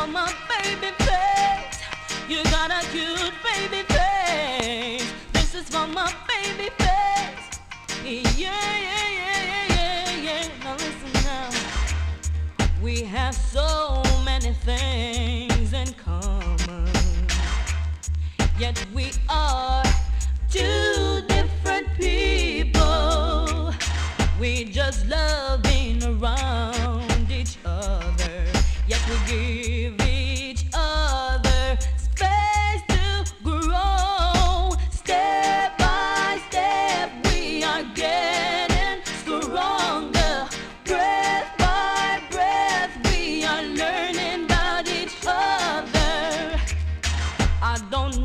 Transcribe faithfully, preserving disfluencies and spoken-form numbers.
for my baby face. You got a cute baby face. This is for my baby face. Yeah, yeah, yeah, yeah, yeah, yeah. Now listen now. We have so many things in common, yet we are two different people. We just love being around each other, yet we give each other space to grow. Step by step we are getting stronger. Breath by breath we are learning about each other. I don't